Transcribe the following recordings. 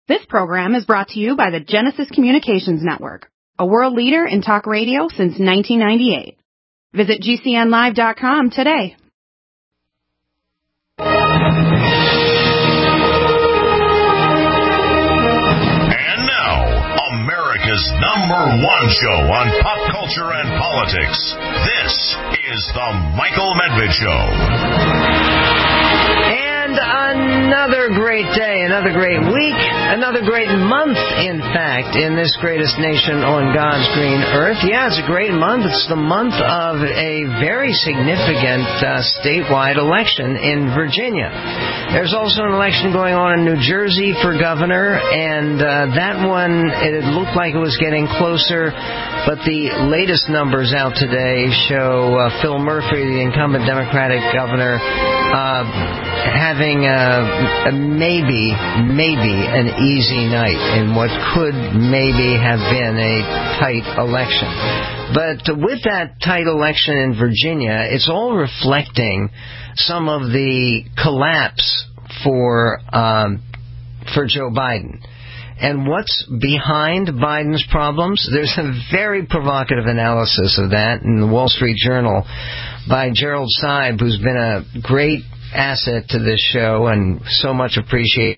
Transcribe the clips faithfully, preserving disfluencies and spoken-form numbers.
This program is brought to you by the Genesis Communications Network, a world leader in talk radio since nineteen ninety-eight. Visit G C N live dot com today. And now, America's number one show on pop culture and politics. This is The Michael Medved Show. And another great day, another great week, another great month, in fact, in this greatest nation on God's green earth. Yeah, it's a great month. It's the month of a very significant uh, statewide election in Virginia. There's also an election going on in New Jersey for governor, and uh, that one, it looked like it was getting closer, but the latest numbers out today show uh, Phil Murphy, the incumbent Democratic governor, uh, having a, a maybe, maybe an easy night in what could maybe have been a tight election. But with that tight election in Virginia, it's all reflecting some of the collapse for um, for Joe Biden. And what's behind Biden's problems? There's a very provocative analysis of that in the Wall Street Journal by Gerald Seib, who's been a great asset to this show and so much appreciated.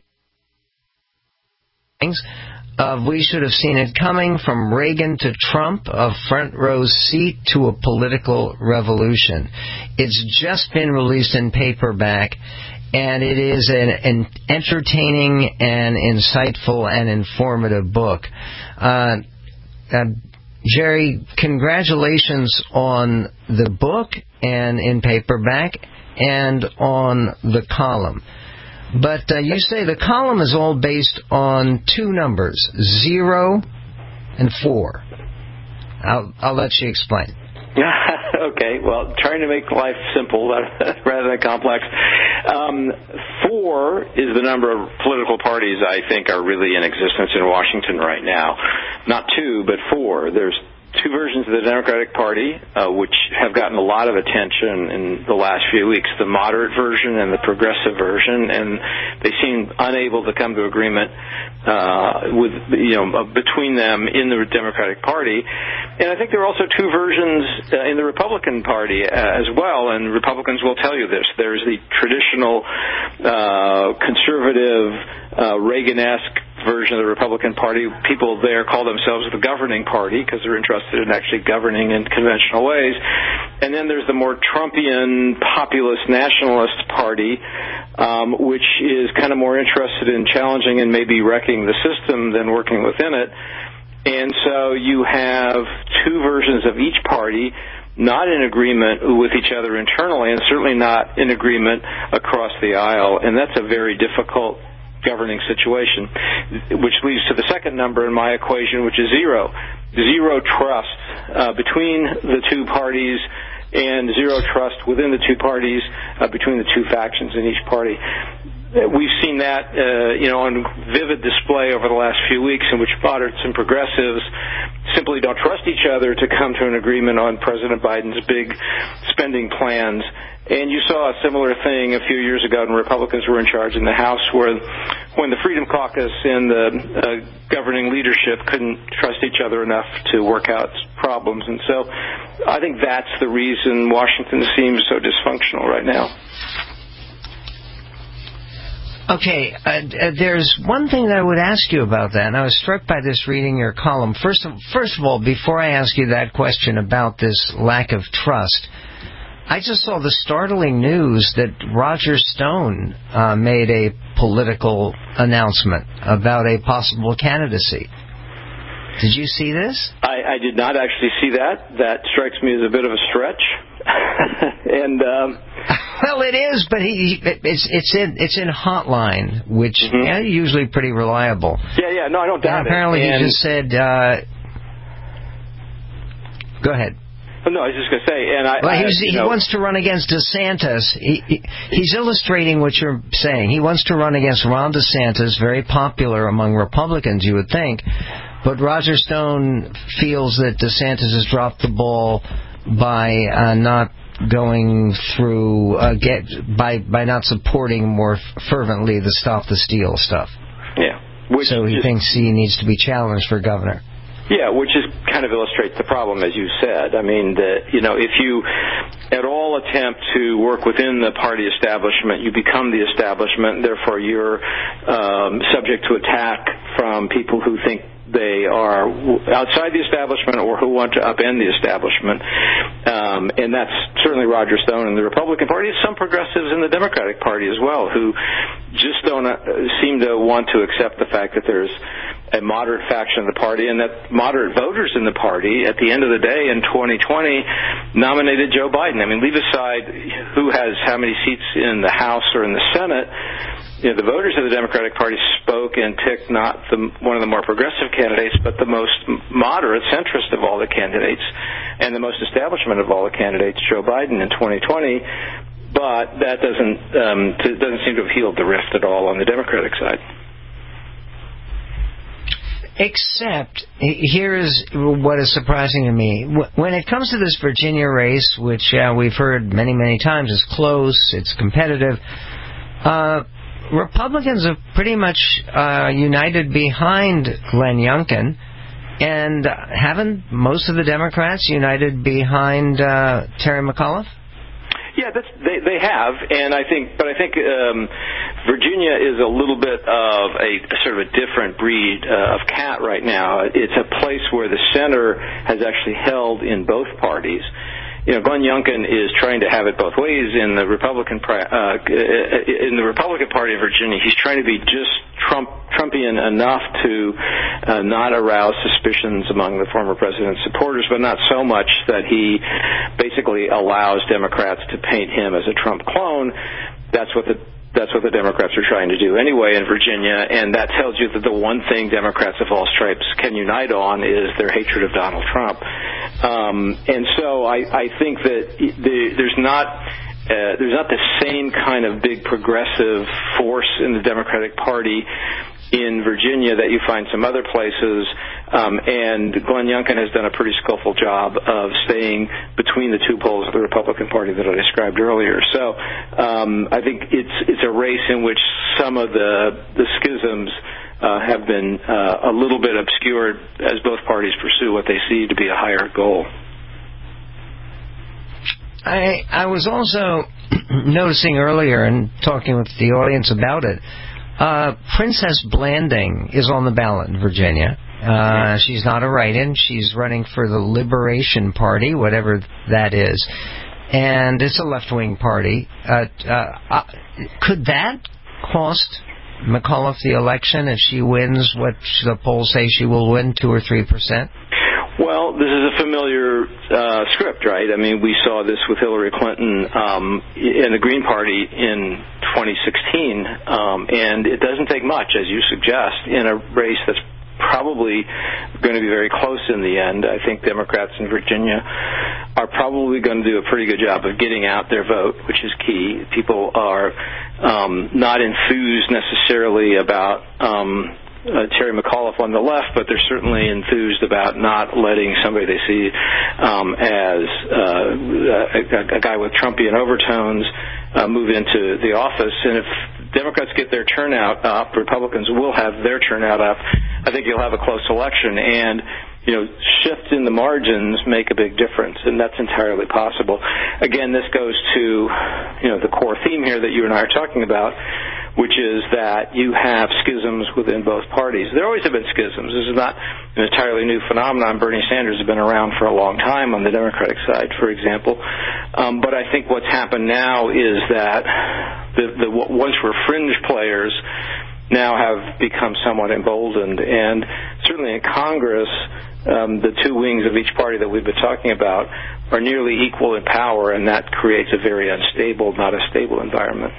Of we should have seen it coming from Reagan to Trump, a front row seat to a political revolution. It's just been released in paperback, and it is an, an entertaining and insightful and informative book. Uh, uh, Jerry, congratulations on the book and in paperback and on the column. But uh, you say the column is all based on two numbers, zero and four. I'll, I'll let you explain. Okay, well, trying to make life simple rather than complex. Um, four is the number of political parties I think are really in existence in Washington right now. Not two, but four. There's two versions of the Democratic Party, uh, which have gotten a lot of attention in the last few weeks, the moderate version and the progressive version, and they seem unable to come to agreement uh, with, you know, between them in the Democratic Party. And I think there are also two versions uh, in the Republican Party uh, as well, and Republicans will tell you this. There's the traditional uh, conservative, uh, Reagan-esque version of the Republican Party. People there call themselves the governing party because they're interested in actually governing in conventional ways. And then there's the more Trumpian populist nationalist party, um, which is kind of more interested in challenging and maybe wrecking the system than working within it. And so you have two versions of each party not in agreement with each other internally and certainly not in agreement across the aisle. And that's a very difficult governing situation, which leads to the second number in my equation, which is zero. Zero trust uh, between the two parties and zero trust within the two parties uh, between the two factions in each party. We've seen that, uh, you know, on vivid display over the last few weeks in which moderates and progressives simply don't trust each other to come to an agreement on President Biden's big spending plans. And you saw a similar thing a few years ago when Republicans were in charge in the House, where when the Freedom Caucus and the uh, governing leadership couldn't trust each other enough to work out problems. And so I think that's the reason Washington seems so dysfunctional right now. Okay, uh, uh, there's one thing that I would ask you about that, and I was struck by this reading your column. First of, first of all, before I ask you that question about this lack of trust, I just saw the startling news that Roger Stone uh, made a political announcement about a possible candidacy. Did you see this? I, I did not actually see that. That strikes me as a bit of a stretch. and um, well, it is, but he it's it's in it's in Hotline, which mm-hmm. yeah, usually pretty reliable. Yeah, yeah, no, I don't doubt and apparently it. Apparently, he just said, uh, "Go ahead." No, I was just going to say, and I, well, I he's, you he know, wants to run against DeSantis. He, he, he's illustrating what you're saying. He wants to run against Ron DeSantis, very popular among Republicans, you would think. But Roger Stone feels that DeSantis has dropped the ball by uh, not going through, uh, get by by not supporting more fervently the Stop the Steal stuff. Yeah. Which so he is, thinks he needs to be challenged for governor. Yeah, which is kind of illustrates the problem, as you said. I mean, the, you know, if you at all attempt to work within the party establishment, you become the establishment. Therefore, you're um, subject to attack from people who think they are outside the establishment or who want to upend the establishment. Um, and that's certainly Roger Stone in the Republican Party. Some progressives in the Democratic Party as well who just don't uh, seem to want to accept the fact that there's a moderate faction of the party and that moderate voters in the party, at the end of the day in twenty twenty, nominated Joe Biden. I mean, leave aside who has how many seats in the House or in the Senate. You know, the voters of the Democratic Party spoke and picked not the, one of the more progressive candidates, but the most moderate centrist of all the candidates and the most establishment of all the candidates, Joe Biden, in twenty twenty. But that doesn't um, t- doesn't seem to have healed the rift at all on the Democratic side. Except, here is what is surprising to me. When it comes to this Virginia race, which uh, we've heard many, many times is close, it's competitive, uh, Republicans have pretty much uh, united behind Glenn Youngkin, and haven't most of the Democrats united behind uh, Terry McAuliffe? Yeah, that's, they they have, and I think, but I think um, Virginia is a little bit of a, a sort of a different breed uh, of cat right now. It's a place where the center has actually held in both parties. You know, Glenn Youngkin is trying to have it both ways in the Republican uh, in the Republican Party of Virginia. He's trying to be just Trump Trumpian enough to uh, not arouse suspicions among the former president's supporters, but not so much that he basically allows Democrats to paint him as a Trump clone. That's what the That's what the Democrats are trying to do anyway in Virginia, and that tells you that the one thing Democrats of all stripes can unite on is their hatred of Donald Trump. Um, and so I, I think that the, there's not uh, there's not the same kind of big progressive force in the Democratic Party in Virginia that you find some other places, um, and Glenn Youngkin has done a pretty skillful job of staying between the two poles of the Republican Party that I described earlier. So um, I think it's it's a race in which some of the the schisms uh, have been uh, a little bit obscured as both parties pursue what they see to be a higher goal. I I was also noticing earlier and talking with the audience about it. Uh, Princess Blanding is on the ballot in Virginia. Uh, she's not a write-in. She's running for the Liberation Party, whatever that is. And it's a left-wing party. Uh, uh, could that cost McAuliffe the election if she wins what the polls say she will win, two or three percent? Well, this is a familiar uh, script, right? I mean, we saw this with Hillary Clinton um, in the Green Party in twenty sixteen, um, and it doesn't take much, as you suggest, in a race that's probably going to be very close in the end. I think Democrats in Virginia are probably going to do a pretty good job of getting out their vote, which is key. People are um, not enthused necessarily about um Uh, Terry McAuliffe on the left, but they're certainly enthused about not letting somebody they see um, as uh, a, a guy with Trumpian overtones uh, move into the office. And if Democrats get their turnout up, Republicans will have their turnout up. I think you'll have a close election. And you know, shifts in the margins make a big difference, and that's entirely possible. Again, this goes to, you know, the core theme here that you and I are talking about, which is that you have schisms within both parties. There always have been schisms. This is not an entirely new phenomenon. Bernie Sanders has been around for a long time on the Democratic side, for example. Um, but I think what's happened now is that the, the once were fringe players now have become somewhat emboldened, and certainly in Congress, um, the two wings of each party that we've been talking about are nearly equal in power, and that creates a very unstable, not a stable environment.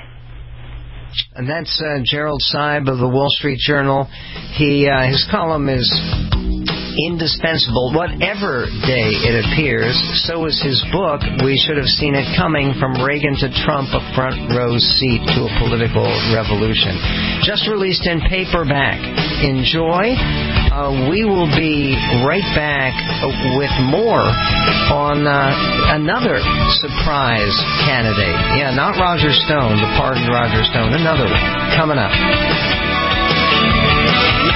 And that's uh, Gerald Seib of the Wall Street Journal. He uh, his column is indispensable. Whatever day it appears, so is his book, We Should Have Seen It Coming, From Reagan to Trump, A Front Row Seat to a Political Revolution. Just released in paperback. Enjoy. Uh, we will be right back with more on uh, another surprise candidate. Yeah, not Roger Stone, the pardoned Roger Stone, another one coming up.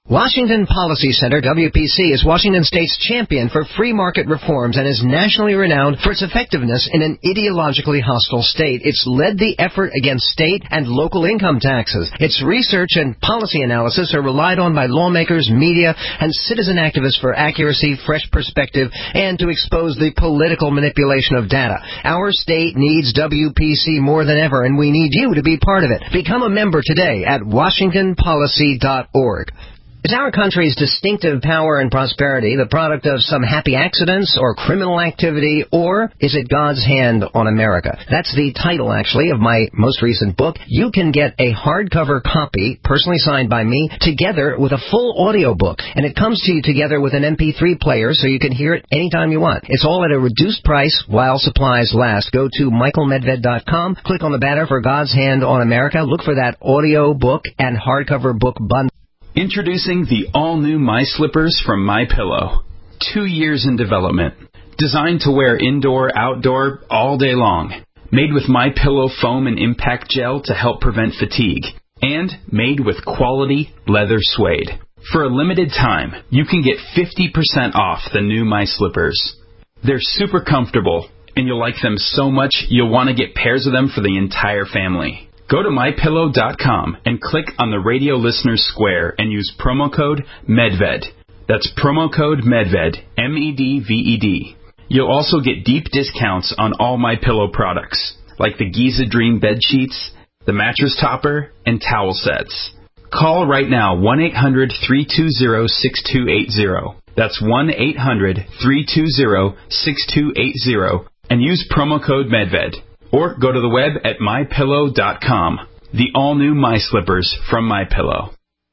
Washington Policy Center, W P C, is Washington State's champion for free market reforms and is nationally renowned for its effectiveness in an ideologically hostile state. It's led the effort against state and local income taxes. Its research and policy analysis are relied on by lawmakers, media, and citizen activists for accuracy, fresh perspective, and to expose the political manipulation of data. Our state needs W P C more than ever, and we need you to be part of it. Become a member today at washington policy dot org. Is our country's distinctive power and prosperity the product of some happy accidents or criminal activity, or is it God's hand on America? That's the title, actually, of my most recent book. You can get a hardcover copy, personally signed by me, together with a full audio book, and it comes to you together with an M P three player so you can hear it anytime you want. It's all at a reduced price while supplies last. Go to michael medved dot com, click on the banner for God's Hand on America, look for that audio book and hardcover book bundle. Introducing the all-new My Slippers from MyPillow. Two years in development. Designed to wear indoor, outdoor, all day long. Made with MyPillow foam and impact gel to help prevent fatigue. And made with quality leather suede. For a limited time, you can get fifty percent off the new My Slippers. They're super comfortable, and you'll like them so much you'll want to get pairs of them for the entire family. Go to my pillow dot com and click on the radio listeners square and use promo code MEDVED. That's promo code MEDVED, M E D V E D. You'll also get deep discounts on all MyPillow products, like the Giza Dream bed sheets, the mattress topper, and towel sets. Call right now, one eight hundred three two zero six two eight zero. That's one eight hundred three two zero six two eight zero, and use promo code MEDVED. Or go to the web at my pillow dot com. The all-new My Slippers from MyPillow.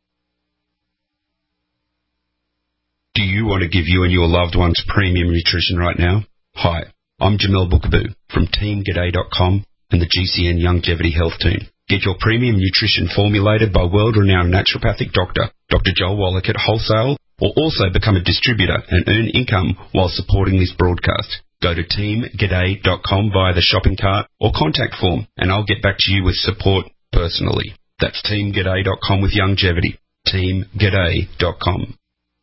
Do you want to give you and your loved ones premium nutrition right now? Hi, I'm Jamel Bookaboo from team g'day dot com and the G C N Longevity Health Team. Get your premium nutrition formulated by world-renowned naturopathic doctor, Doctor Joel Wallach at Wholesale, or also become a distributor and earn income while supporting this broadcast. Go to team g'day dot com via the shopping cart or contact form, and I'll get back to you with support personally. That's team g'day dot com with longevity. team g'day dot com.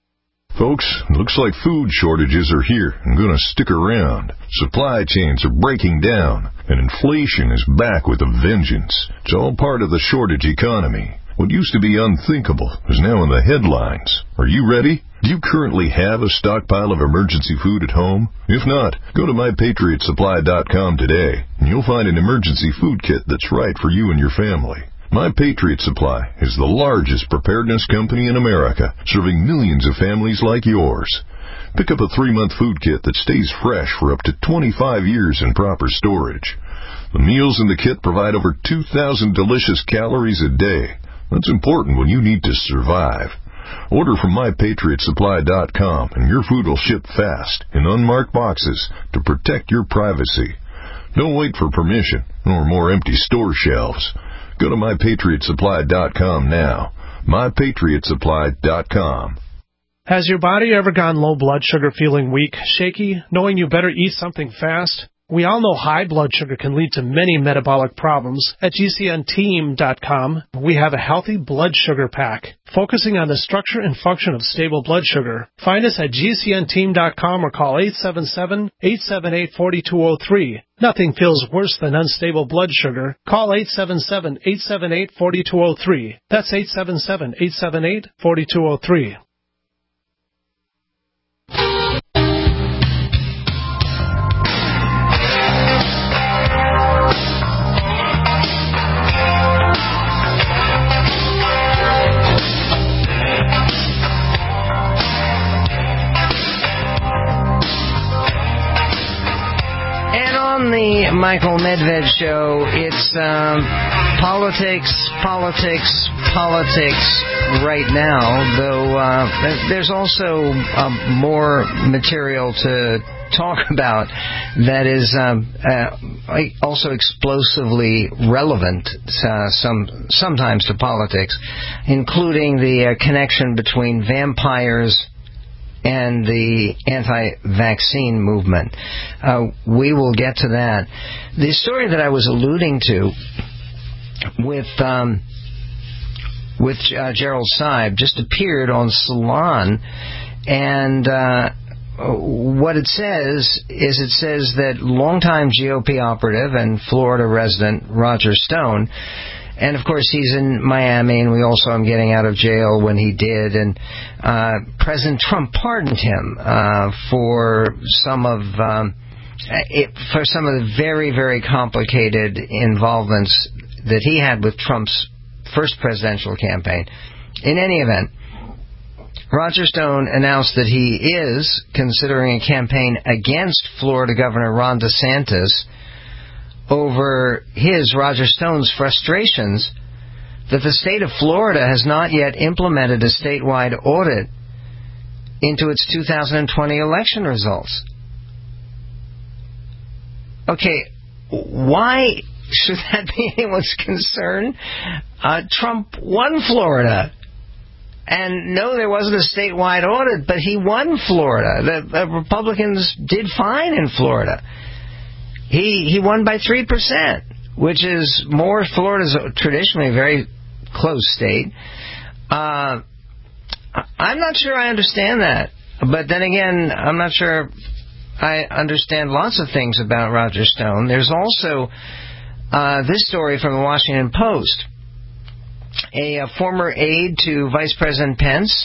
Folks, looks like food shortages are here and going to stick around. Supply chains are breaking down, and inflation is back with a vengeance. It's all part of the shortage economy. What used to be unthinkable is now in the headlines. Are you ready? Do you currently have a stockpile of emergency food at home? If not, go to my patriot supply dot com today, and you'll find an emergency food kit that's right for you and your family. My Patriot Supply is the largest preparedness company in America, serving millions of families like yours. Pick up a three-month food kit that stays fresh for up to twenty-five years in proper storage. The meals in the kit provide over two thousand delicious calories a day. That's important when you need to survive. Order from my patriot supply dot com, and your food will ship fast in unmarked boxes to protect your privacy. Don't wait for permission or more empty store shelves. Go to my patriot supply dot com now. my patriot supply dot com. Has your body ever gone low blood sugar, feeling weak, shaky, knowing you better eat something fast? We all know high blood sugar can lead to many metabolic problems. At G C N team dot com, we have a healthy blood sugar pack, focusing on the structure and function of stable blood sugar. Find us at G C N team dot com or call eight seven seven, eight seven eight, four two zero three. Nothing feels worse than unstable blood sugar. Call eight seven seven, eight seven eight, four two zero three. That's eight seven seven, eight seven eight, four two zero three. On the Michael Medved Show, it's um, politics, politics, politics right now, though uh, there's also uh, more material to talk about that is um, uh, also explosively relevant uh, some sometimes to politics, including the uh, connection between vampires and the anti-vaccine movement. Uh, we will get to that. The story that I was alluding to with um, with uh, Gerald Seib just appeared on Salon, and uh, what it says is it says that longtime G O P operative and Florida resident Roger Stone, and of course he's in Miami, and we all saw him getting out of jail when he did, and uh, President Trump pardoned him uh, for some of um, it, for some of the very, very complicated involvements that he had with Trump's first presidential campaign. In any event, Roger Stone announced that he is considering a campaign against Florida Governor Ron DeSantis over his, Roger Stone's, frustrations that the state of Florida has not yet implemented a statewide audit into its two thousand twenty election results. Okay, why should that be anyone's concern? Uh, Trump won Florida. And no, there wasn't a statewide audit, but he won Florida. The, the Republicans did fine in Florida. He he won by three percent, which is more. Florida's traditionally a very close state. Uh, I'm not sure I understand that. But then again, I'm not sure I understand lots of things about Roger Stone. There's also uh, this story from the Washington Post. A, a former aide to Vice President Pence,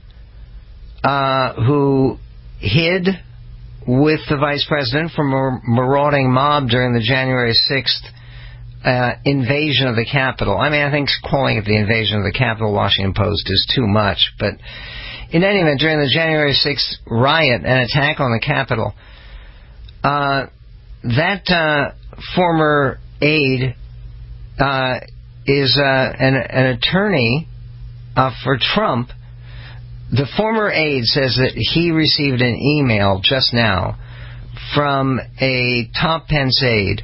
uh, who hid with the Vice President from a marauding mob during the January sixth uh, invasion of the Capitol. I mean, I think calling it the invasion of the Capitol, Washington Post, is too much. But in any event, during the January sixth riot and attack on the Capitol, uh, that uh, former aide uh, is uh, an, an attorney uh, for Trump. The former aide says that he received an email just now from a top Pence aide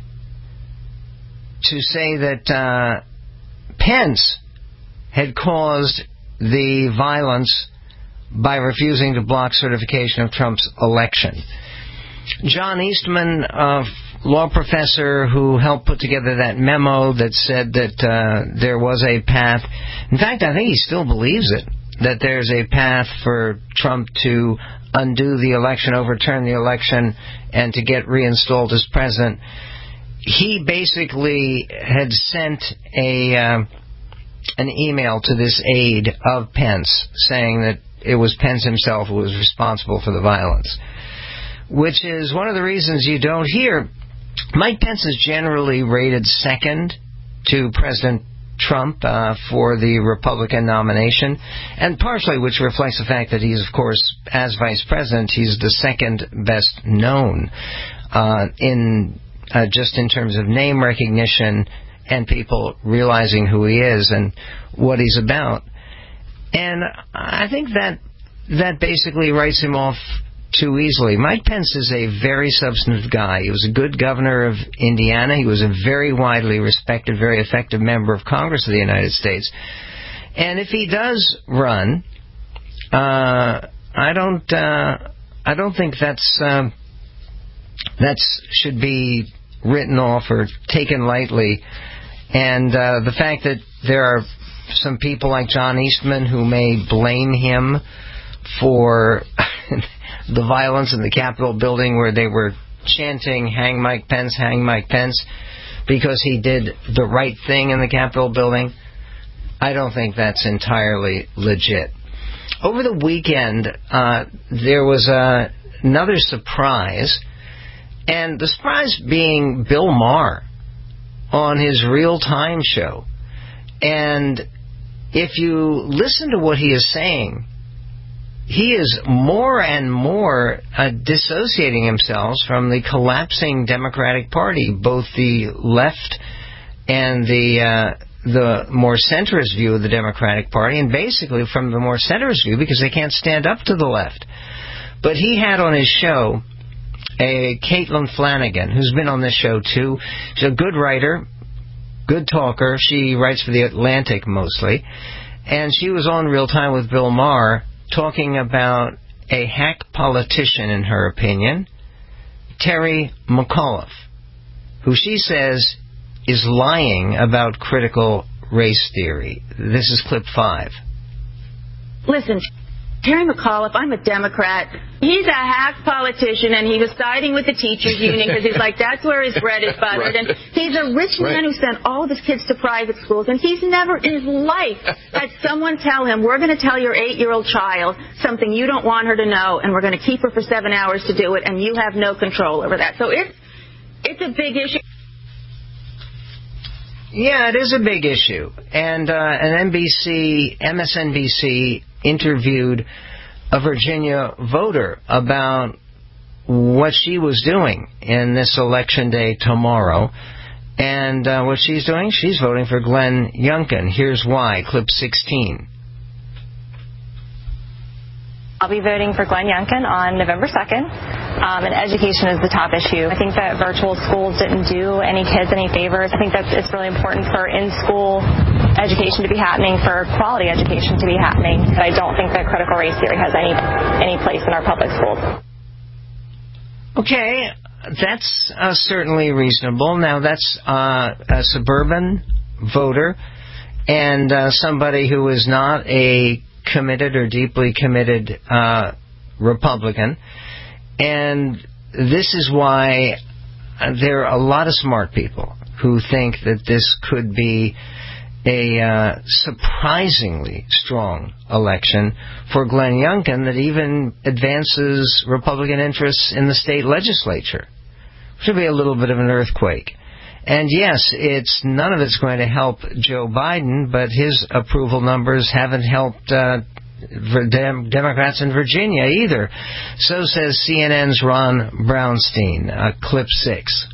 to say that uh, Pence had caused the violence by refusing to block certification of Trump's election. John Eastman, a law professor who helped put together that memo that said that uh, there was a path. In fact, I think he still believes it, that there's a path for Trump to undo the election, overturn the election, and to get reinstalled as president. He basically had sent a uh, an email to this aide of Pence saying that it was Pence himself who was responsible for the violence, which is one of the reasons you don't hear. Mike Pence is generally rated second to President Trump uh, for the Republican nomination, and partially which reflects the fact that he's, of course, as vice president, he's the second best known uh, in uh, just in terms of name recognition and people realizing who he is and what he's about. And I think that that basically writes him off too easily. Mike Pence is a very substantive guy. He was a good governor of Indiana. He was a very widely respected, very effective member of Congress of the United States. And if he does run, uh, I don't, uh, I don't think that's uh, that's should be written off or taken lightly. And uh, the fact that there are some people like John Eastman who may blame him for the violence in the Capitol building where they were chanting, "Hang Mike Pence, hang Mike Pence," because he did the right thing in the Capitol building, I don't think that's entirely legit. Over the weekend, uh, there was uh, another surprise, and the surprise being Bill Maher on his real-time show. And if you listen to what he is saying, he is more and more uh, dissociating himself from the collapsing Democratic Party, both the left and the uh, the more centrist view of the Democratic Party, and basically from the more centrist view because they can't stand up to the left. But he had on his show a Caitlin Flanagan, who's been on this show too. She's a good writer, good talker. She writes for The Atlantic mostly. And she was on Real Time with Bill Maher talking about a hack politician, in her opinion, Terry McAuliffe, who she says is lying about critical race theory. This is clip five. Listen, Terry McAuliffe, I'm a Democrat. He's a hack politician, and he was siding with the teachers' union because he's like, that's where his bread is buttered. Right. And he's a rich man right. who sent all of his kids to private schools, and he's never in his life had someone tell him, we're going to tell your eight-year-old child something you don't want her to know, and we're going to keep her for seven hours to do it, and you have no control over that. So it's, it's a big issue. Yeah, it is a big issue. And uh, an N B C, M S N B C interviewed a Virginia voter about what she was doing in this election day tomorrow. And uh, what she's doing, she's voting for Glenn Youngkin. Here's why. Clip sixteen. I'll be voting for Glenn Youngkin on November second, um, and education is the top issue. I think that virtual schools didn't do any kids any favors. I think that it's really important for in-school education to be happening, for quality education to be happening. But I don't think that critical race theory has any any place in our public schools. Okay, that's uh, certainly reasonable. Now, that's uh, a suburban voter and uh, somebody who is not a committed or deeply committed uh, Republican. And this is why there are a lot of smart people who think that this could be a uh, surprisingly strong election for Glenn Youngkin that even advances Republican interests in the state legislature. Should be a little bit of an earthquake. And yes, it's none of it's going to help Joe Biden, but his approval numbers haven't helped uh, Dem- Democrats in Virginia either. So says C N N's Ron Brownstein. Uh, clip six.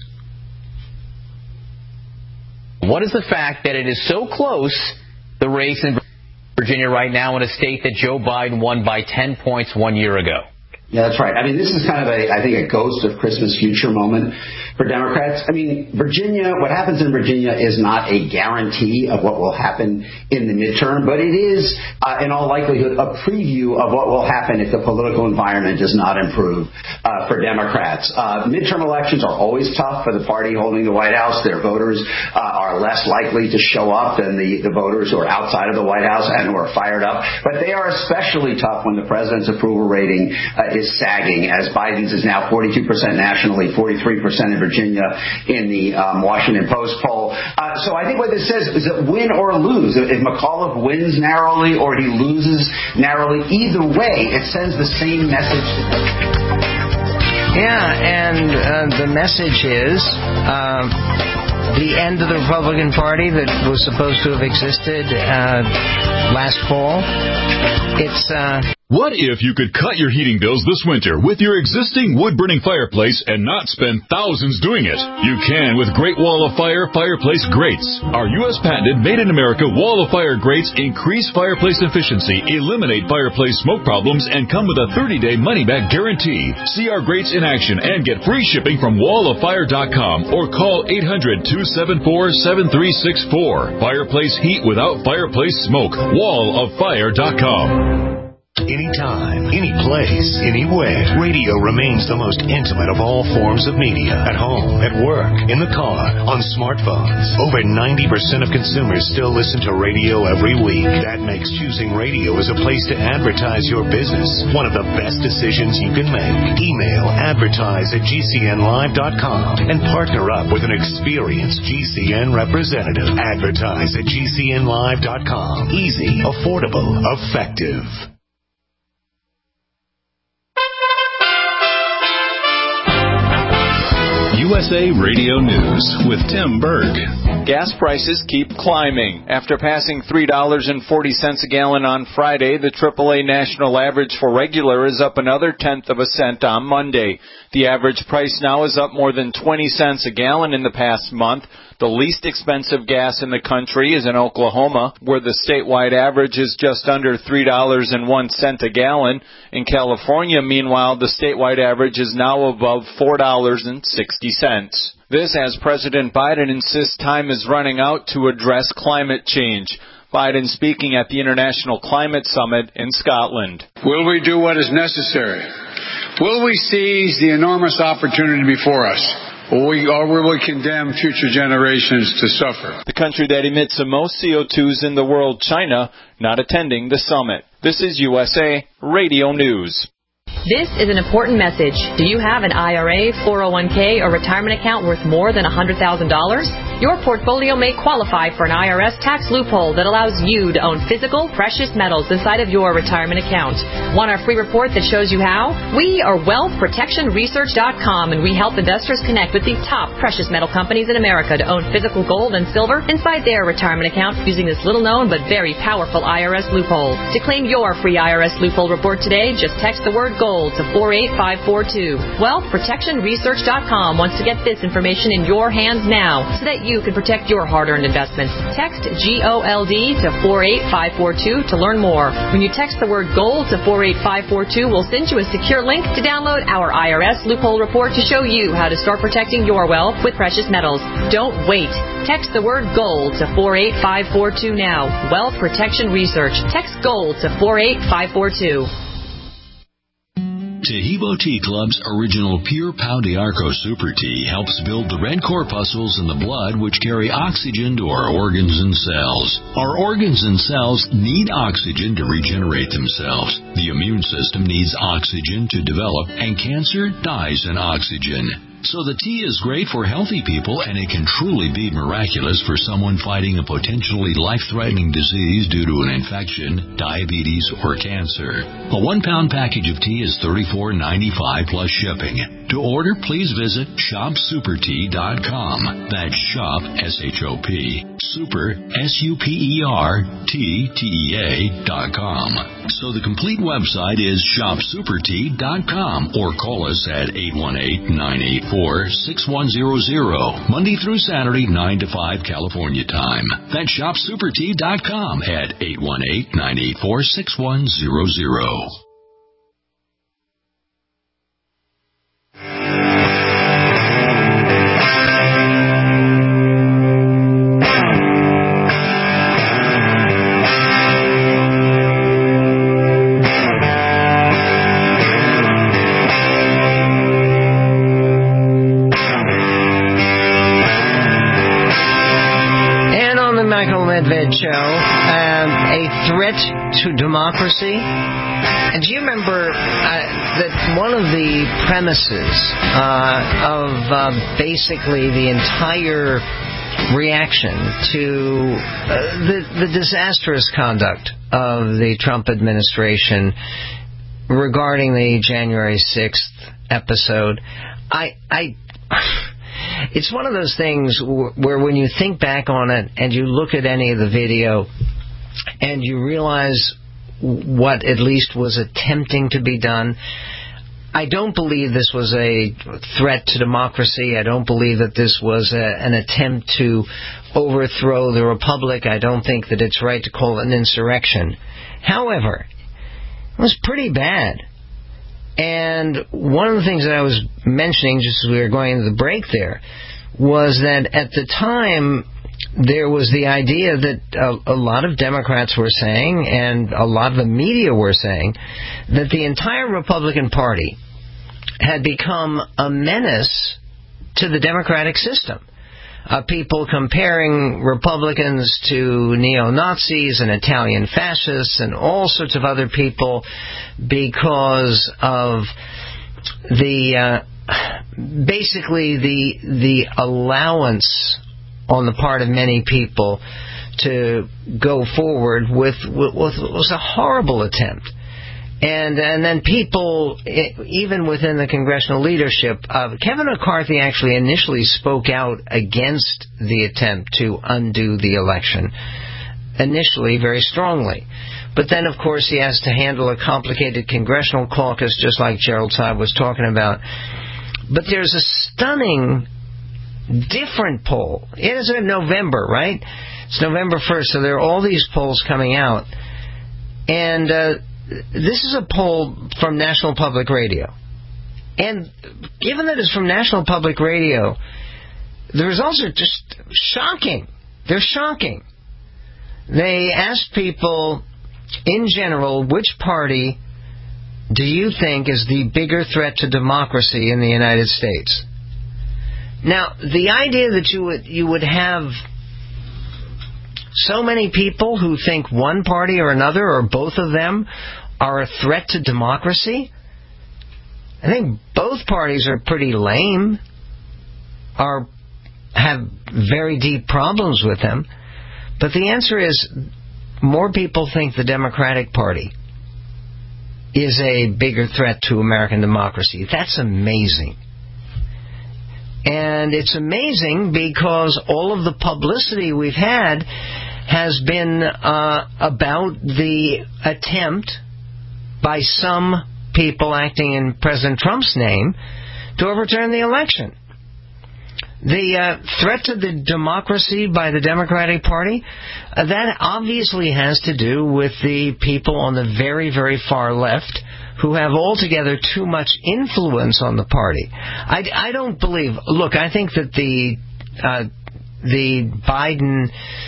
What is the fact that it is so close, the race in Virginia right now, in a state that Joe Biden won by ten points one year ago? Yeah, that's right. I mean, this is kind of a, I think, a ghost of Christmas future moment for Democrats. I mean, Virginia, what happens in Virginia is not a guarantee of what will happen in the midterm, but it is, uh, in all likelihood, a preview of what will happen if the political environment does not improve uh, for Democrats. Uh, midterm elections are always tough for the party holding the White House. Their voters uh, are less likely to show up than the, the voters who are outside of the White House and who are fired up. But they are especially tough when the president's approval rating uh, is sagging, as Biden's is now forty-two percent nationally, forty-three percent in Virginia in the um, Washington Post poll. Uh, so I think what this says is that win or lose. If McAuliffe wins narrowly or he loses narrowly, either way, it sends the same message to them. Yeah, and uh, the message is uh, the end of the Republican Party that was supposed to have existed uh, last fall. It's... Uh, What if you could cut your heating bills this winter with your existing wood-burning fireplace and not spend thousands doing it? You can with Great Wall of Fire Fireplace Grates. Our U S patented made-in-America Wall of Fire grates increase fireplace efficiency, eliminate fireplace smoke problems, and come with a thirty-day money-back guarantee. See our grates in action and get free shipping from wall of fire dot com or call eight hundred, two seven four, seven three six four. Fireplace heat without fireplace smoke. wall of fire dot com. Anytime, any place, anywhere, radio remains the most intimate of all forms of media. At home, at work, in the car, on smartphones. Over ninety percent of consumers still listen to radio every week. That makes choosing radio as a place to advertise your business one of the best decisions you can make. Email advertise at G C N live dot com and partner up with an experienced G C N representative. Advertise at G C N live dot com. Easy, affordable, effective. U S A Radio News with Tim Berg. Gas prices keep climbing. After passing three dollars and forty cents a gallon on Friday, the triple A national average for regular is up another tenth of a cent on Monday. The average price now is up more than twenty cents a gallon in the past month. The least expensive gas in the country is in Oklahoma, where the statewide average is just under three dollars and one cent a gallon. In California, meanwhile, the statewide average is now above four dollars and sixty cents. This as President Biden insists time is running out to address climate change. Biden speaking at the International Climate Summit in Scotland. Will we do what is necessary? Will we seize the enormous opportunity before us? or we, or we will condemn future generations to suffer. The country that emits the most C O two in the world, China, not attending the summit. This is U S A Radio News. This is an important message. Do you have an I R A, four oh one k, or retirement account worth more than one hundred thousand dollars? Your portfolio may qualify for an I R S tax loophole that allows you to own physical, precious metals inside of your retirement account. Want our free report that shows you how? We are wealth protection research dot com, and we help investors connect with the top precious metal companies in America to own physical gold and silver inside their retirement account using this little-known but very powerful I R S loophole. To claim your free I R S loophole report today, just text the word gold to four eight five four two. wealth protection research dot com wants to get this information in your hands now so that you can protect your hard-earned investments. Text G O L D to four eight five four two to learn more. When you text the word gold to four eight five four two, we'll send you a secure link to download our I R S loophole report to show you how to start protecting your wealth with precious metals. Don't wait. Text the word gold to four eight five four two now. Wealth Protection Research. Text gold to four eight five four two. Taheebo Tea Club's original Pure Pau de Arco Super Tea helps build the red corpuscles in the blood which carry oxygen to our organs and cells. Our organs and cells need oxygen to regenerate themselves. The immune system needs oxygen to develop, and cancer dies in oxygen. So the tea is great for healthy people, and it can truly be miraculous for someone fighting a potentially life-threatening disease due to an infection, diabetes, or cancer. A one-pound package of tea is thirty-four ninety-five plus shipping. To order, please visit shop super tea dot com. That's shop, S H O P, super, S U P E R, T, T E A, dot com. So the complete website is shop super tea dot com, or call us at eight one eight, nine eight four, six one zero zero, Monday through Saturday, nine to five California time. That's shop super tea dot com at eight one eight, nine eight four, six one zero zero. Show, um, a threat to democracy. And do you remember uh, that one of the premises uh, of uh, basically the entire reaction to uh, the, the disastrous conduct of the Trump administration regarding the January sixth episode? I... I It's one of those things where when you think back on it and you look at any of the video and you realize what at least was attempting to be done, I don't believe this was a threat to democracy. I don't believe that this was a, an attempt to overthrow the republic. I don't think that it's right to call it an insurrection. However, it was pretty bad. And one of the things that I was mentioning just as we were going into the break there was that at the time there was the idea that a, a lot of Democrats were saying, and a lot of the media were saying, that the entire Republican Party had become a menace to the democratic system. Uh, people comparing Republicans to neo-Nazis and Italian fascists and all sorts of other people because of the uh, basically the the allowance on the part of many people to go forward with what was a horrible attempt. And and then people, even within the congressional leadership, uh, Kevin McCarthy actually initially spoke out against the attempt to undo the election, initially very strongly. But then, of course, he has to handle a complicated congressional caucus, just like Gerald Saab was talking about. But there's a stunning different poll. It is in November, right? It's November first, so there are all these polls coming out. And uh, this is a poll from National Public Radio. And given that it's from National Public Radio, the results are just shocking. They're shocking. They asked people, in general, which party do you think is the bigger threat to democracy in the United States? Now, the idea that you would you would have so many people who think one party or another or both of them are a threat to democracy, I think both parties are pretty lame, are have very deep problems with them. But the answer is more people think the Democratic Party is a bigger threat to American democracy. That's amazing. And it's amazing because all of the publicity we've had has been uh, about the attempt by some people acting in President Trump's name to overturn the election. The uh, threat to the democracy by the Democratic Party, uh, that obviously has to do with the people on the very, very far left who have altogether too much influence on the party. I, I don't believe... Look, I think that the uh, the Biden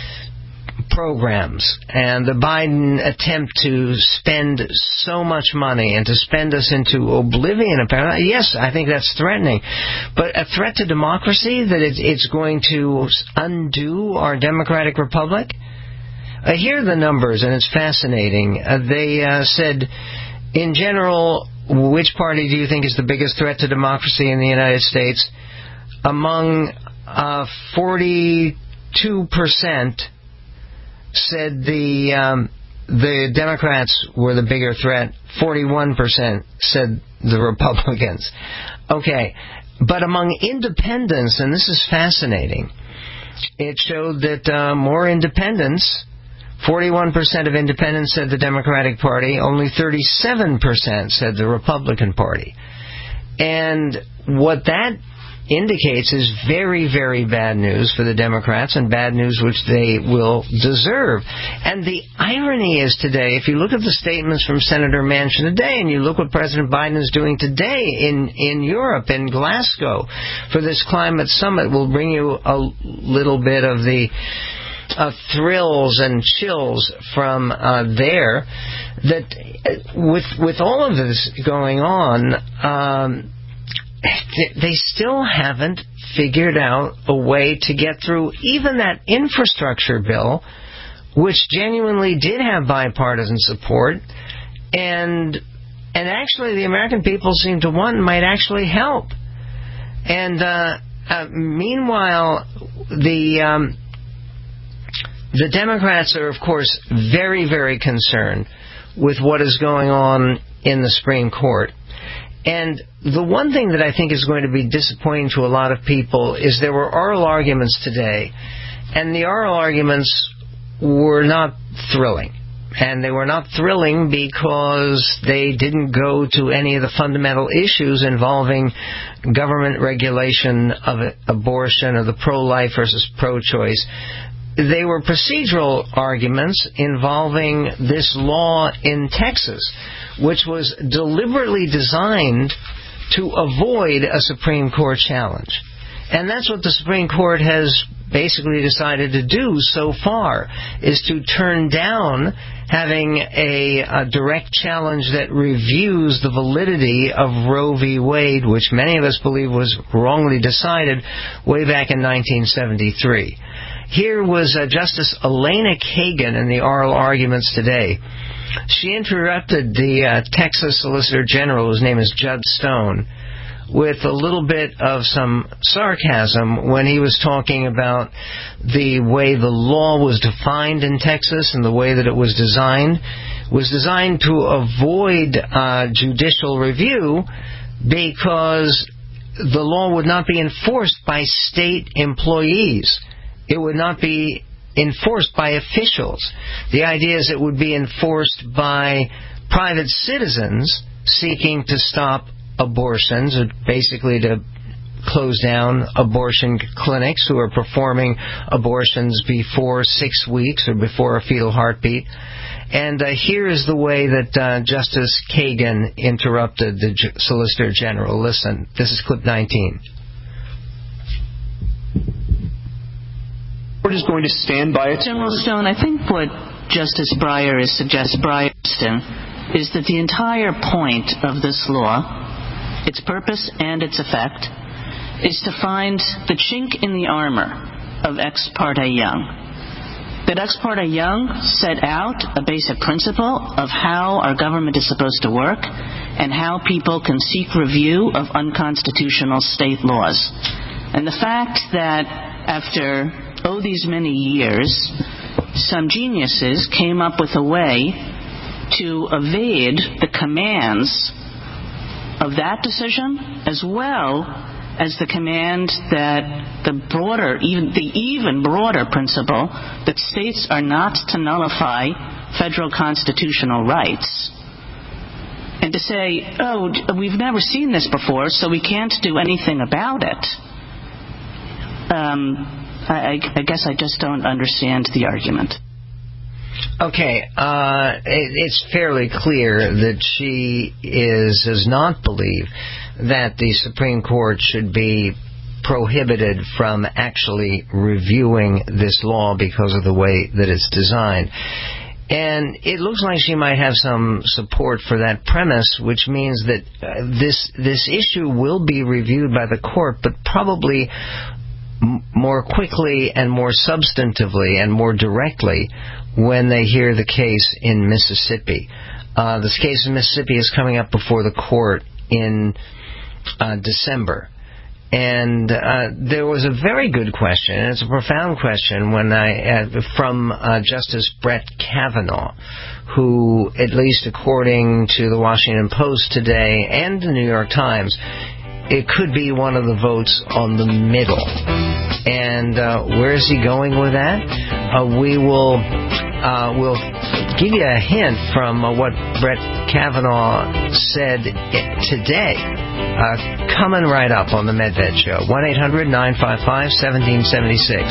programs and the Biden attempt to spend so much money and to spend us into oblivion, apparently, yes, I think that's threatening. But a threat to democracy, that it's, it's going to undo our democratic republic? Uh, here are the numbers, and it's fascinating. Uh, they uh, said, in general, which party do you think is the biggest threat to democracy in the United States? Among uh, forty-two percent said the um, the Democrats were the bigger threat. forty-one percent said the Republicans. Okay, but among independents, and this is fascinating, it showed that uh, more independents, forty-one percent of independents said the Democratic Party, only thirty-seven percent said the Republican Party. And what that indicates is very, very bad news for the Democrats, and bad news which they will deserve. And the irony is today, if you look at the statements from Senator Manchin today, and you look what President Biden is doing today in, in Europe, in Glasgow, for this climate summit, will bring you a little bit of the uh, thrills and chills from uh, there, that with, with all of this going on, um, they still haven't figured out a way to get through even that infrastructure bill, which genuinely did have bipartisan support, and and actually the American people seem to want and might actually help. And uh, uh, meanwhile, the um, the Democrats are, of course, very, very concerned with what is going on in the Supreme Court. And the one thing that I think is going to be disappointing to a lot of people is there were oral arguments today, and the oral arguments were not thrilling. And they were not thrilling because they didn't go to any of the fundamental issues involving government regulation of abortion or the pro-life versus pro-choice. They were procedural arguments involving this law in Texas, which was deliberately designed to avoid a Supreme Court challenge. And that's what the Supreme Court has basically decided to do so far, is to turn down having a, a direct challenge that reviews the validity of Roe v. Wade, which many of us believe was wrongly decided way back in nineteen seventy-three. Here was uh, Justice Elena Kagan in the oral arguments today. She interrupted the uh, Texas Solicitor General, whose name is Judd Stone, with a little bit of some sarcasm when he was talking about the way the law was defined in Texas and the way that it was designed. Was designed to avoid uh, judicial review because the law would not be enforced by state employees. It would not be enforced by officials. The idea is it would be enforced by private citizens seeking to stop abortions, or basically to close down abortion clinics who are performing abortions before six weeks or before a fetal heartbeat. And uh, here is the way that uh, Justice Kagan interrupted the J- Solicitor General. Listen, this is clip nineteen. Is going to stand by it. General Stone, I think what Justice Breyer is suggesting is that the entire point of this law, its purpose and its effect, is to find the chink in the armor of Ex parte Young. That Ex parte Young set out a basic principle of how our government is supposed to work and how people can seek review of unconstitutional state laws. And the fact that after, oh, these many years, some geniuses came up with a way to evade the commands of that decision, as well as the command that the broader, even the even broader principle that states are not to nullify federal constitutional rights. And to say, oh, we've never seen this before, so we can't do anything about it. Um, I, I guess I just don't understand the argument. Okay, uh, it, it's fairly clear that she is does not believe that the Supreme Court should be prohibited from actually reviewing this law because of the way that it's designed. And it looks like she might have some support for that premise, which means that uh, this this issue will be reviewed by the court, but probably m- more quickly and more substantively and more directly when they hear the case in Mississippi. Uh, this case in Mississippi is coming up before the court in uh, December. And uh, there was a very good question, and it's a profound question, when I uh, from uh, Justice Brett Kavanaugh, who, at least according to the Washington Post today and the New York Times, it could be one of the votes on the middle. And uh, where is he going with that? Uh, we will uh, we'll give you a hint from uh, what Brett Kavanaugh said today, uh, coming right up on the Medved Show. one eight hundred nine five five one seven seven six.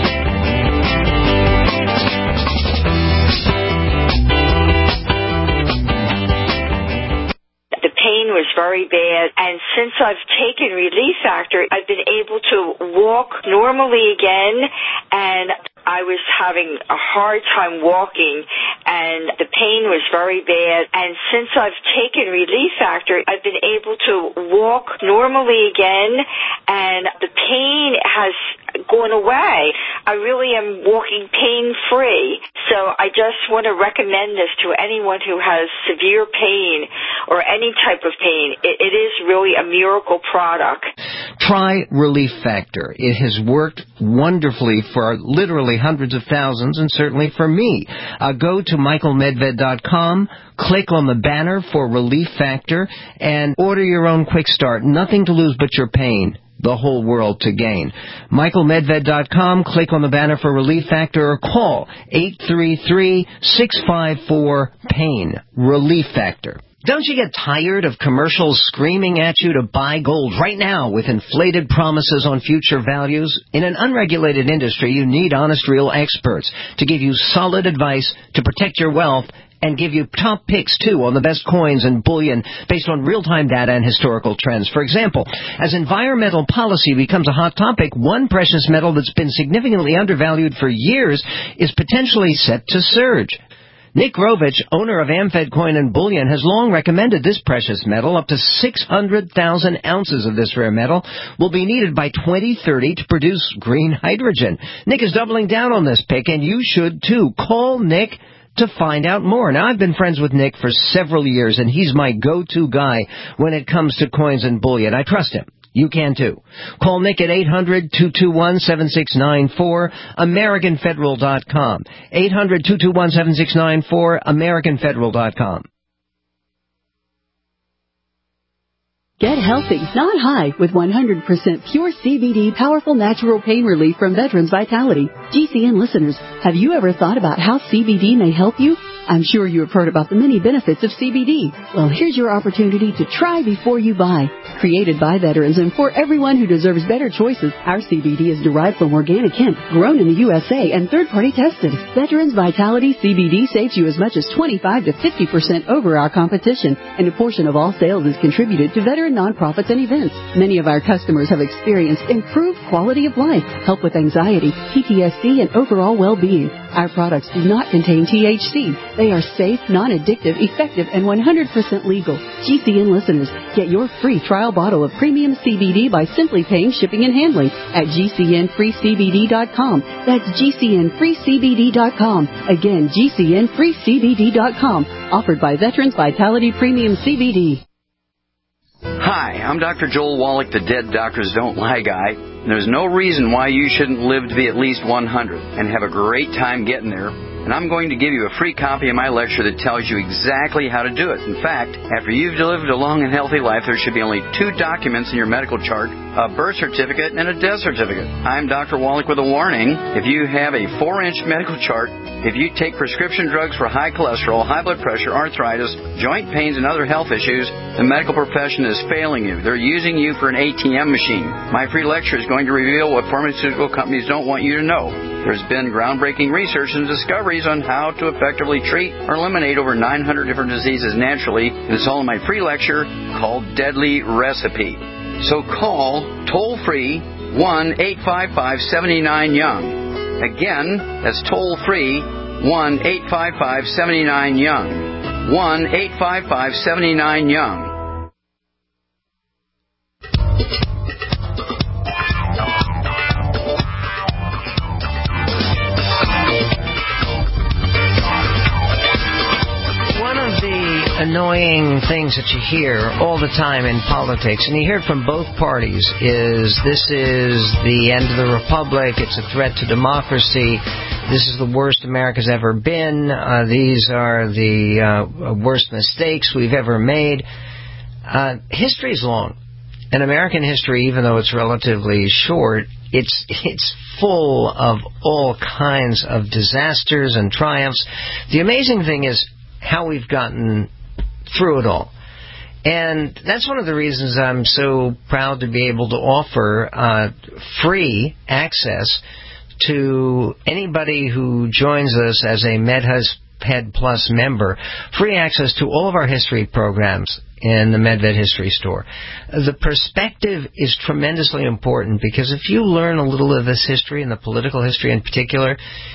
Pain was very bad, and since I've taken Relief Factor, I've been able to walk normally again, and I was having a hard time walking, and the pain was very bad. And since I've taken Relief Factor, I've been able to walk normally again, and the pain has gone away. I really am walking pain-free. So I just want to recommend this to anyone who has severe pain or any type of pain. It, it is really a miracle product. Try Relief Factor. It has worked wonderfully for literally hundreds of thousands, and certainly for me. Uh, go to michael medved dot com, click on the banner for Relief Factor, and order your own quick start. Nothing to lose but your pain. The whole world to gain. michael medved dot com, click on the banner for Relief Factor, or call eight three three, six five four, PAIN. Relief Factor. Don't you get tired of commercials screaming at you to buy gold right now with inflated promises on future values? In an unregulated industry, you need honest, real experts to give you solid advice to protect your wealth and give you top picks, too, on the best coins and bullion based on real-time data and historical trends. For example, as environmental policy becomes a hot topic, one precious metal that's been significantly undervalued for years is potentially set to surge. Nick Rovich, owner of Amfed Coin and Bullion, has long recommended this precious metal. Up to six hundred thousand ounces of this rare metal will be needed by twenty thirty to produce green hydrogen. Nick is doubling down on this pick, and you should too. Call Nick to find out more. Now, I've been friends with Nick for several years, and he's my go-to guy when it comes to coins and bullion. I trust him. You can too. Call Nick at eight hundred, two two one, seven six nine four, American Federal dot com. eight hundred, two two one, seven six nine four, American Federal dot com. Get healthy, not high, with one hundred percent pure C B D powerful natural pain relief from Veterans Vitality. G C N listeners, have you ever thought about how C B D may help you? I'm sure you have heard about the many benefits of C B D. Well, here's your opportunity to try before you buy. Created by veterans and for everyone who deserves better choices, our C B D is derived from organic hemp, grown in the U S A, and third-party tested. Veterans Vitality C B D saves you as much as twenty-five to fifty percent over our competition, and a portion of all sales is contributed to veteran nonprofits and events. Many of our customers have experienced improved quality of life, help with anxiety, P T S D, and overall well-being. Our products do not contain T H C. They are safe, non-addictive, effective, and one hundred percent legal. G C N listeners, get your free trial bottle of premium C B D by simply paying shipping and handling at G C N free C B D dot com. That's G C N free C B D dot com. Again, G C N free C B D dot com. Offered by Veterans Vitality Premium C B D. Hi, I'm Doctor Joel Wallach, the Dead Doctors Don't Lie guy. There's no reason why you shouldn't live to be at least one hundred and have a great time getting there. And I'm going to give you a free copy of my lecture that tells you exactly how to do it. In fact, after you've lived a long and healthy life, there should be only two documents in your medical chart, a birth certificate and a death certificate. I'm Doctor Wallach with a warning. If you have a four-inch medical chart, if you take prescription drugs for high cholesterol, high blood pressure, arthritis, joint pains, and other health issues, the medical profession is failing you. They're using you for an A T M machine. My free lecture is going to reveal what pharmaceutical companies don't want you to know. There's been groundbreaking research and discoveries on how to effectively treat or eliminate over nine hundred different diseases naturally. And it's all in my free lecture called Deadly Recipe. So call toll-free one eight five five seven nine young. Again, that's toll-free one eight five five seven nine young. one eight five five seven nine young. Annoying things that you hear all the time in politics, and you hear it from both parties, is this is the end of the republic, it's a threat to democracy, this is the worst America's ever been, uh, these are the uh, worst mistakes we've ever made. Uh, history is long, and American history, even though it's relatively short, it's it's full of all kinds of disasters and triumphs. The amazing thing is how we've gotten through it all. And that's one of the reasons I'm so proud to be able to offer uh, free access to anybody who joins us as a MedHead Plus member, free access to all of our history programs in the MedVed History Store. The perspective is tremendously important, because if you learn a little of this history, and the political history in particular,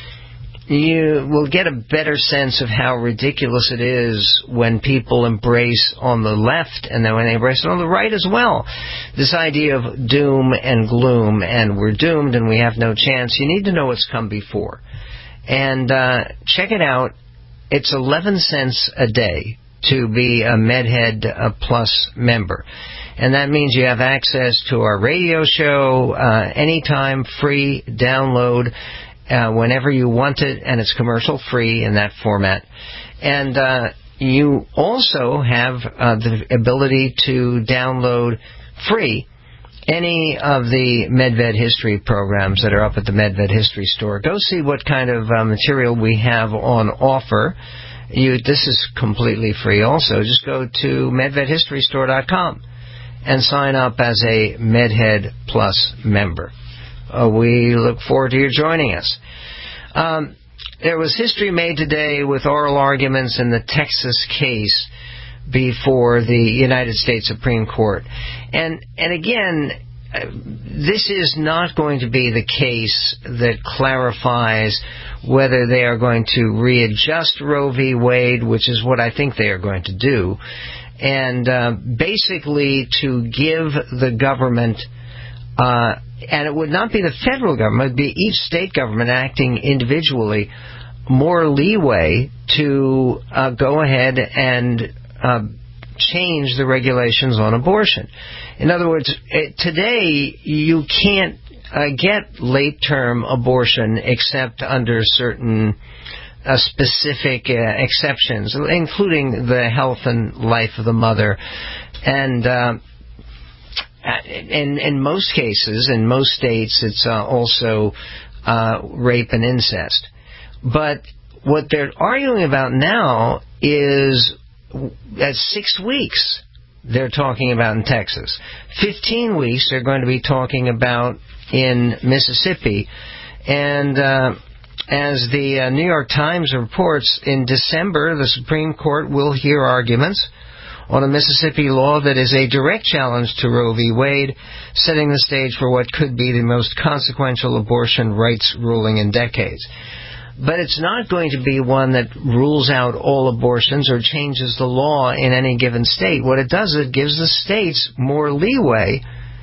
you will get a better sense of how ridiculous it is when people embrace on the left, and then when they embrace it on the right as well, this idea of doom and gloom, and we're doomed and we have no chance. You need to know what's come before. And uh, check it out. It's eleven cents a day to be a MedHead uh, Plus member. And that means you have access to our radio show uh, anytime, free, download, Uh, whenever you want it, and it's commercial free in that format. And uh, you also have uh, the ability to download free any of the MedVed History programs that are up at the MedVed History Store. Go see what kind of uh, material we have on offer. You, this is completely free also. Just go to medved history store dot com and sign up as a MedHead Plus member. Uh, we look forward to you joining us. Um, there was history made today with oral arguments in the Texas case before the United States Supreme Court. And, and again, uh, this is not going to be the case that clarifies whether they are going to readjust Roe v. Wade, which is what I think they are going to do, and uh, basically to give the government uh, and it would not be the federal government, it would be each state government acting individually, more leeway to uh, go ahead and uh, change the regulations on abortion. In other words, today you can't uh, get late-term abortion except under certain uh, specific uh, exceptions, including the health and life of the mother. And uh, In, in most cases, in most states, it's uh, also uh, rape and incest. But what they're arguing about now is at six weeks they're talking about in Texas. Fifteen weeks they're going to be talking about in Mississippi. And uh, as the uh, New York Times reports, in December the Supreme Court will hear arguments on a Mississippi law that is a direct challenge to Roe v. Wade, setting the stage for what could be the most consequential abortion rights ruling in decades. But it's not going to be one that rules out all abortions or changes the law in any given state. What it does, it gives the states more leeway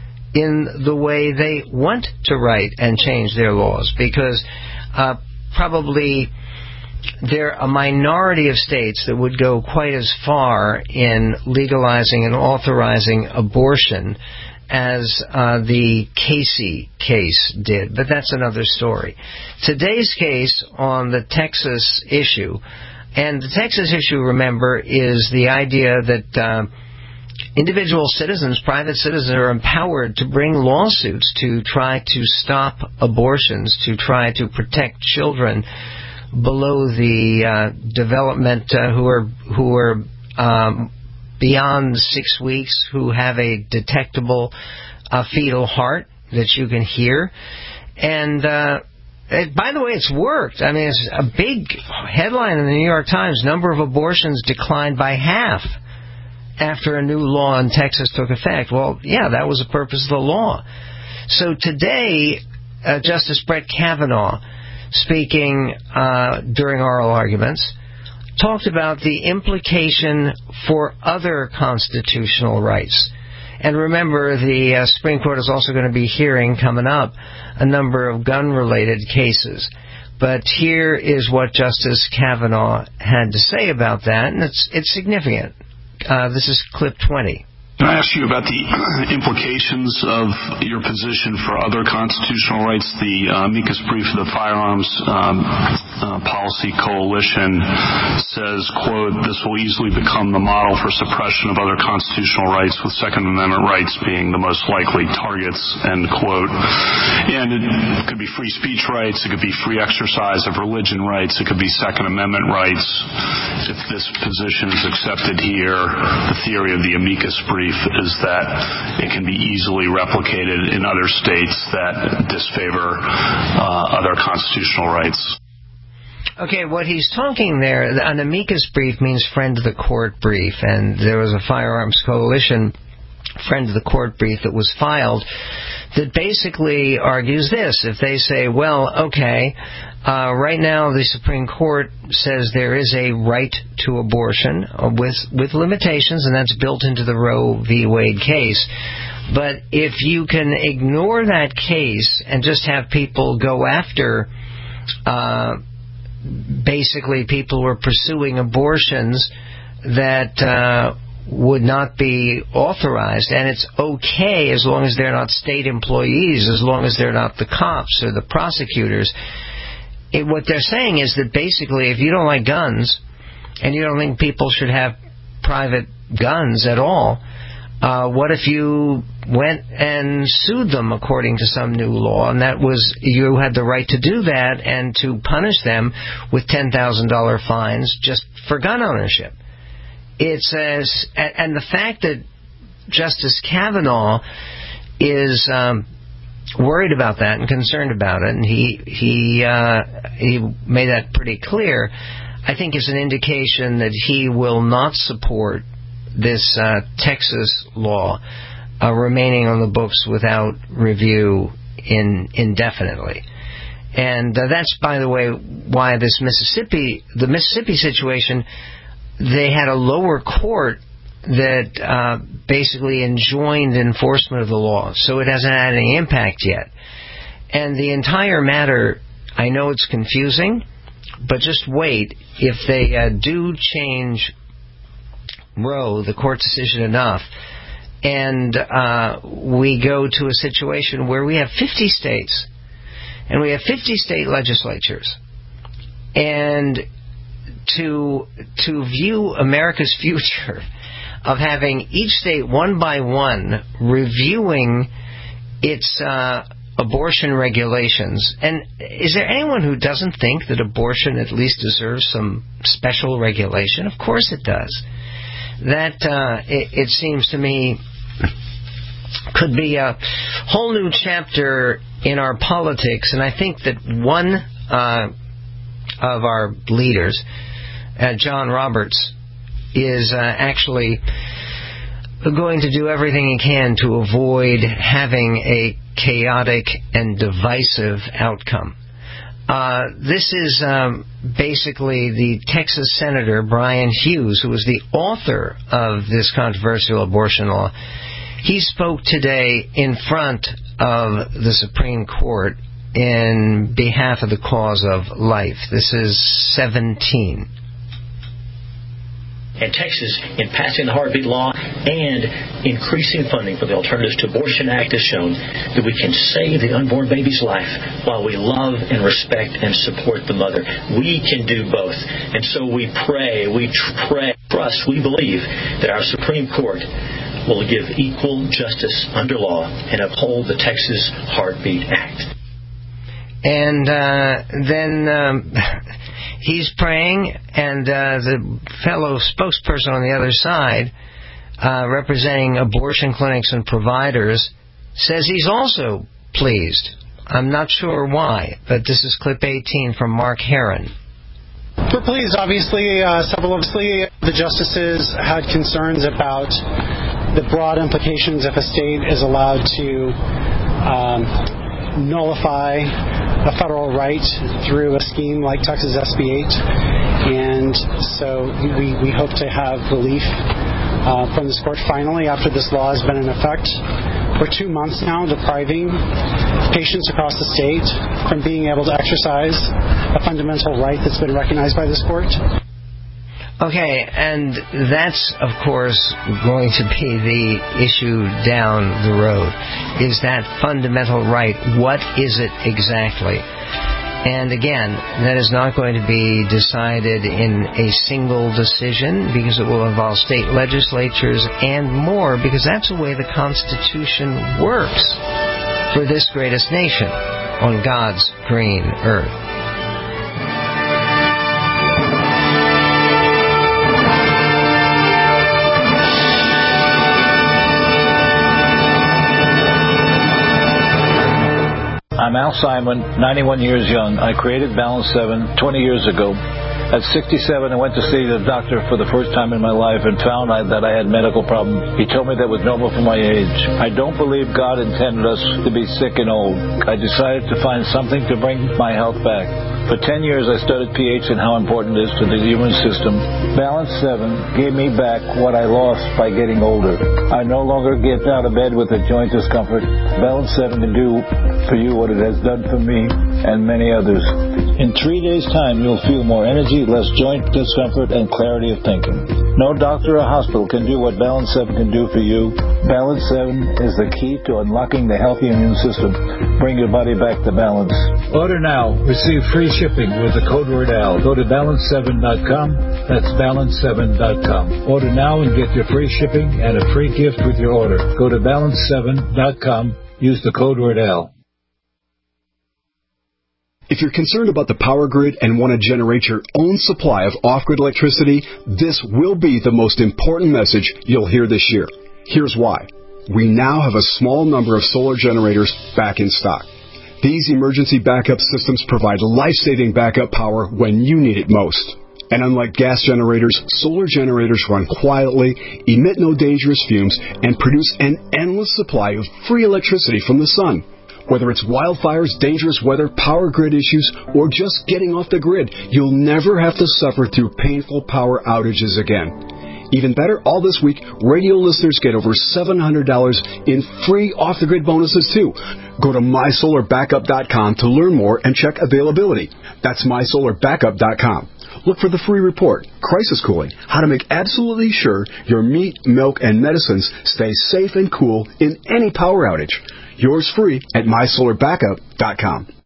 in the way they want to write and change their laws, because uh, probably there are a minority of states that would go quite as far in legalizing and authorizing abortion as uh, the Casey case did. But that's another story. Today's case on the Texas issue, and the Texas issue, remember, is the idea that uh, individual citizens, private citizens, are empowered to bring lawsuits to try to stop abortions, to try to protect children below the uh, development uh, who are who are um, beyond six weeks, who have a detectable uh, fetal heart that you can hear. And uh, it, by the way, it's worked. I mean, it's a big headline in the New York Times. Number of abortions declined by half after a new law in Texas took effect. Well, yeah, that was the purpose of the law. So today, uh, Justice Brett Kavanaugh, speaking uh, during oral arguments, talked about the implication for other constitutional rights. And remember, the uh, Supreme Court is also going to be hearing, coming up, a number of gun-related cases. But here is what Justice Kavanaugh had to say about that, and it's, it's significant. Uh, this is clip twenty. Can I ask you about the implications of your position for other constitutional rights? The uh, amicus brief of the Firearms um, uh, Policy Coalition says, quote, this will easily become the model for suppression of other constitutional rights, with Second Amendment rights being the most likely targets, end quote. And it could be free speech rights, it could be free exercise of religion rights, it could be Second Amendment rights. If this position is accepted here, the theory of the amicus brief is that it can be easily replicated in other states that disfavor uh, other constitutional rights. Okay, what he's talking there, an amicus brief means friend of the court brief, and there was a Firearms Coalition friend of the court brief that was filed that basically argues this. If they say, well, okay, uh, right now the Supreme Court says there is a right to abortion uh, with, with limitations, and that's built into the Roe v. Wade case. But if you can ignore that case and just have people go after uh, basically people who are pursuing abortions that uh, would not be authorized, and it's okay as long as they're not state employees, as long as they're not the cops or the prosecutors. It, what they're saying is that basically if you don't like guns and you don't think people should have private guns at all, uh, what if you went and sued them according to some new law, and that was you had the right to do that and to punish them with ten thousand dollars fines just for gun ownership. It says, and the fact that Justice Kavanaugh is um, worried about that and concerned about it, and he he uh, he made that pretty clear, I think is an indication that he will not support this uh, Texas law uh, remaining on the books without review in indefinitely. And uh, that's, by the way, why this Mississippi, the Mississippi situation, they had a lower court that uh, basically enjoined enforcement of the law, so it hasn't had any impact yet. And the entire matter, I know it's confusing, but just wait. If they uh, do change Roe, the court decision, enough, and uh, we go to a situation where we have fifty states, and we have fifty state legislatures, and to to view America's future of having each state one by one reviewing its uh, abortion regulations. And is there anyone who doesn't think that abortion at least deserves some special regulation? Of course it does. That, uh, it, it seems to me, could be a whole new chapter in our politics. And I think that one uh, of our leaders, uh, John Roberts, is uh, actually going to do everything he can to avoid having a chaotic and divisive outcome. Uh, this is um, basically the Texas Senator Brian Hughes, who was the author of this controversial abortion law. He spoke today in front of the Supreme Court in behalf of the cause of life. This is seventeen. And Texas, in passing the heartbeat law and increasing funding for the Alternatives to Abortion Act, has shown that we can save the unborn baby's life while we love and respect and support the mother. We can do both. And so we pray, we pray, trust, we believe that our Supreme Court will give equal justice under law and uphold the Texas Heartbeat Act. And uh, then um, he's praying, and uh, the fellow spokesperson on the other side, uh, representing abortion clinics and providers, says he's also pleased. I'm not sure why, but this is clip eighteen from Mark Heron. We're pleased, obviously. Uh, several of the justices had concerns about the broad implications if a state is allowed to um, nullify a federal right through a scheme like Texas S B eight, and so we, we hope to have relief uh, from this court finally after this law has been in effect for two months now, depriving patients across the state from being able to exercise a fundamental right that's been recognized by this court. Okay, and that's, of course, going to be the issue down the road. Is that fundamental right? What is it exactly? And again, that is not going to be decided in a single decision, because it will involve state legislatures and more, because that's the way the Constitution works for this greatest nation on God's green earth. I'm Al Simon, ninety-one years young. I created Balance seven twenty years ago. At sixty-seven, I went to see the doctor for the first time in my life and found I, that I had medical problems. He told me that was normal for my age. I don't believe God intended us to be sick and old. I decided to find something to bring my health back. For ten years, I studied pH and how important it is to the immune system. Balance seven gave me back what I lost by getting older. I no longer get out of bed with a joint discomfort. Balance seven can do for you what it has done for me and many others. In three days' time, you'll feel more energy, less joint discomfort, and clarity of thinking. No doctor or hospital can do what Balance seven can do for you. Balance seven is the key to unlocking the healthy immune system. Bring your body back to balance. Order now. Receive free shipping with the code word A L. Go to balance seven dot com. That's balance seven dot com. Order now and get your free shipping and a free gift with your order. Go to balance seven dot com. Use the code word A L. If you're concerned about the power grid and want to generate your own supply of off-grid electricity, this will be the most important message you'll hear this year. Here's why. We now have a small number of solar generators back in stock. These emergency backup systems provide life-saving backup power when you need it most. And unlike gas generators, solar generators run quietly, emit no dangerous fumes, and produce an endless supply of free electricity from the sun. Whether it's wildfires, dangerous weather, power grid issues, or just getting off the grid, you'll never have to suffer through painful power outages again. Even better, all this week, radio listeners get over seven hundred dollars in free off-the-grid bonuses, too. Go to my solar backup dot com to learn more and check availability. That's my solar backup dot com. Look for the free report, Crisis Cooling, how to make absolutely sure your meat, milk, and medicines stay safe and cool in any power outage. Yours free at my solar backup dot com.